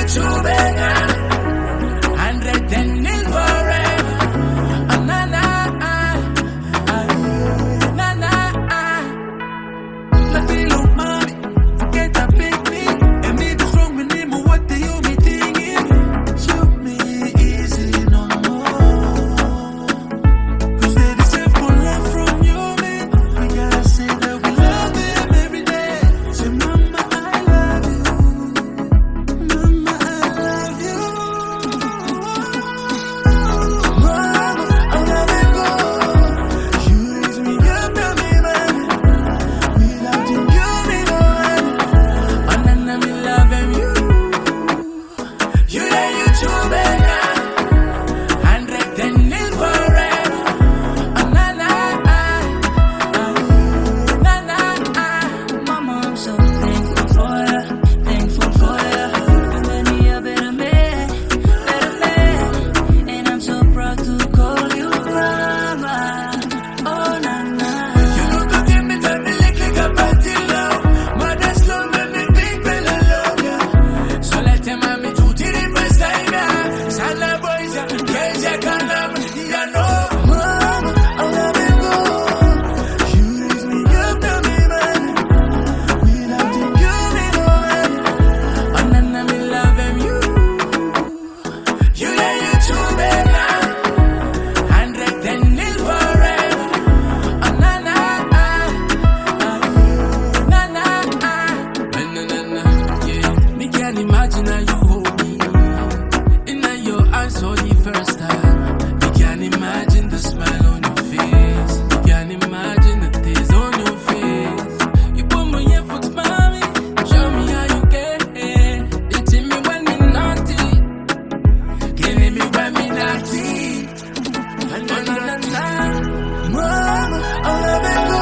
true beggar. 110 is forever. Oh, na na, na na. Nothing look mommy, forget that big me. And me the strong with him, what do you me thinking? Shoot me easy no more. Cause they deserve more love from you, man. We gotta say that we love them every day. Say, mama, I love you. Mama, I love you. Mama, I'll never go. You raise me up, tell me, man. Without you, you be no one. Oh, na na, me loving you. You yeah, you true beggar. 110 is forever. Oh, na na, na na. Mama, I'm so thankful for ya, thankful for ya. You made me a better man, and I'm so proud to call you mama. Oh na na. You know to give me time, me lick like a party now. Mother's love, make me big fella love ya. So let him have me to the first time, yeah. Sana boys, yeah, yeah, can't have me, yeah, no. Mama, I'll never go. You raise me up, tell me, man. Without you, you be no one. Oh, na na, me loving you. You yeah, you true beggar. 110 is forever. Oh, na na, na na, yeah. Me can't imagine how you hold me in your eyes for the first time. Me can't imagine the smile on your face. Me can't imagine the tears on your face. You put me in foot, mommy. Show me how you get it. You tell me when me naughty, killing me when me naughty. Oh, na na na, mama, I'll never go.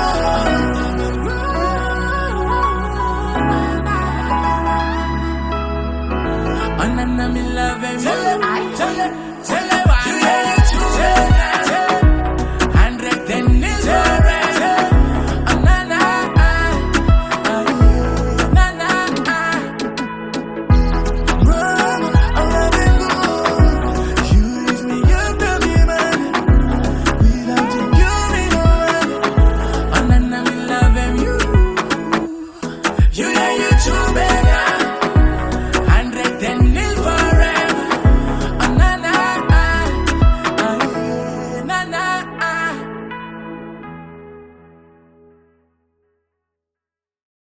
Oh, na na, me loving you.